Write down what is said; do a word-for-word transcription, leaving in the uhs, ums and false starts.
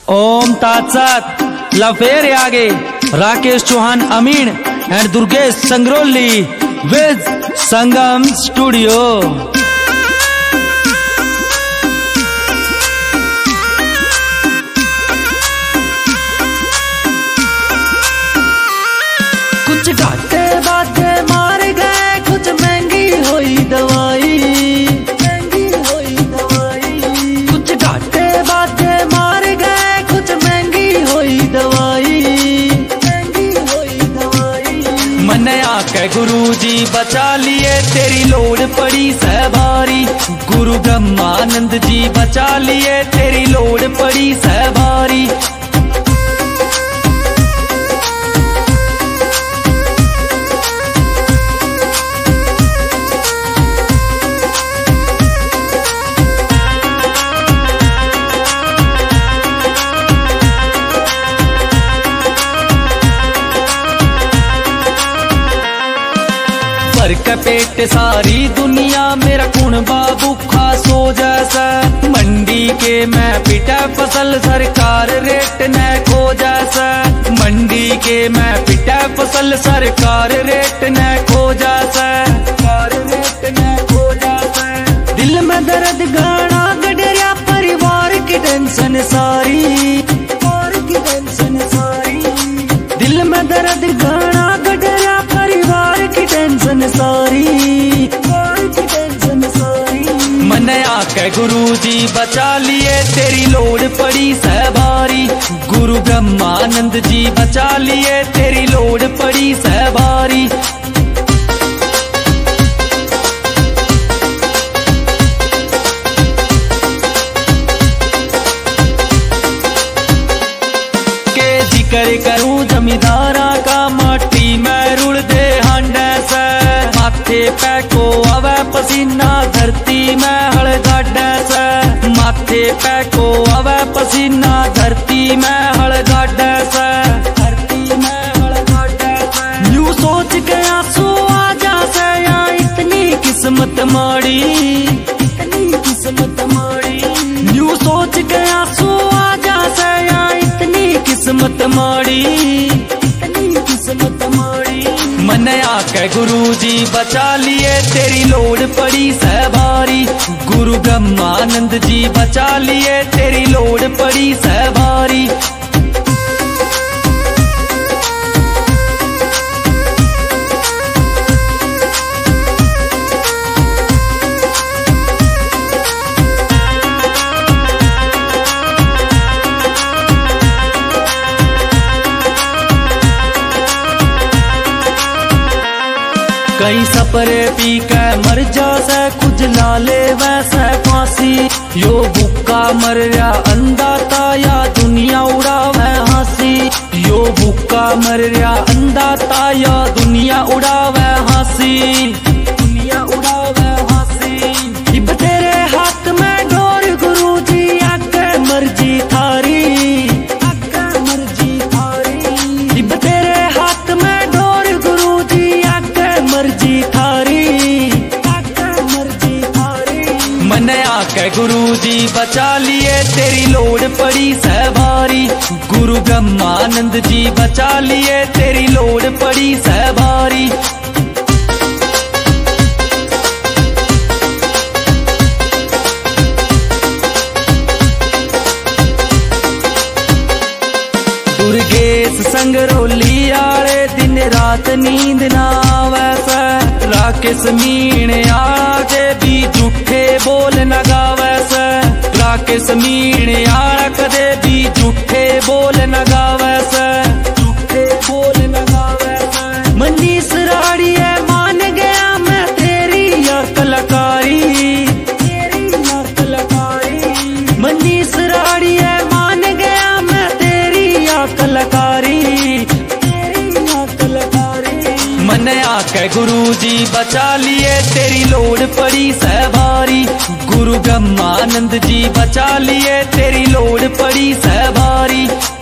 ओम तात्सात लफेर आगे Rakesh Chauhan Amin and Durgesh Sangroli with Sangam studio. कुछ घाटे बाटे मार गए, कुछ महंगी हुई दवाई, महंगी हुई दवाई। कुछ घाटे बाटे मार गए, कुछ महंगी हुई दवाई, महंगी हुई दवाई। मन आके गुरु जी बचा लिए, तेरी लोड़ पड़ी सहबारी। गुरु ब्रह्मानंद जी बचा लिए, तेरी लोड़ पड़ी सहबारी। भर के पेट सारी दुनिया, मेरा कुण बाबू खा सो जैसा। मंडी के मैं पिटा फसल, सरकार रेट न खो जैसा। मंडी के मैं पिटा फसल, सरकार रेट न खो जैसा, सरकार रेट न खो जैसा। दिल में दर्द गाना गडरिया, परिवार की टेंशन सारी, परिवार की टेंशन सारी। दिल में दर्द गाना गडरिया, परिवार की टेंशन सारी, परिवार की टेंशन सारी। मन आके गुरु जी बचा लिए, तेरी लोड़ पड़ी सहबारी। गुरु ब्रह्मानंद जी बचा लिए, तेरी लोड़ पड़ी सहबारी। जिक्र करूं जमींदारा का, माटी में रुड़ दे हांडे से। माथे पे को आवे पसीना, धरती में हड़ गाडे से। माथे पे को आवे पसीना, धरती में हड़ गाडे से, धरती में हड़ गाडे से। यूं सोच के आंसू आ जासे, या इतनी किस्मत माड़ी, इतनी किस्मत माड़ी। यूं सोच के आंसू आ जासे, या इतनी किस्मत माड़ी, इतनी किस्मत माड़ी। मन आके गुरु जी बचा लिए, तेरी लोड़ पड़ी सहबारी। गुरु ब्रह्मानंद जी बचा लिए, तेरी लोड़ पड़ी सहबारी। कई सपरे पी के मर जासे, कुछ लाले वैसे फांसी। यो भूखा मर रहा अंधा था, या दुनिया उड़ावे हंसी। यो भूखा मर रहा अंधा था, या दुनिया उड़ावे हंसी, दुनिया उड़ावे हंसी। इब तेरे हाथ में डोर गुरु जी, आगे मर्जी थारी, आगे मर्जी थारी। इब तेरे हाथ में डोर गुरु जी, आगे मर्जी थारी, आगे मर्जी थारी। मन आके गुरु जी बचा लिए, तेरी लोड़ पड़ी सहबारी। गुरु ब्रह्मानंद जी बचा लिए, तेरी लोड़ पड़ी सहबारी। दुर्गेश संग्रोली आले, दिन रात नींद ना वैसा। राकेश मीण आगे भी झूठे बोल न गावैसा। राकेश मीण आला कदे भी झूठे बोल न गावैसा, झूठे बोल न गावैसा। मनीष राड़िए मान गया मैं तेरी यार कलाकारी, तेरी यार कलाकारी। मनीष राड़िए मान गया मैं तेरी यार कलाकारी, तेरी यार कलाकारी। मन आके गुरु जी बचा लिए, तेरी लोड़ पड़ी सहबारी। गुरु ब्रह्मानंद जी बचा लिए, तेरी लोड़ पड़ी सहबारी।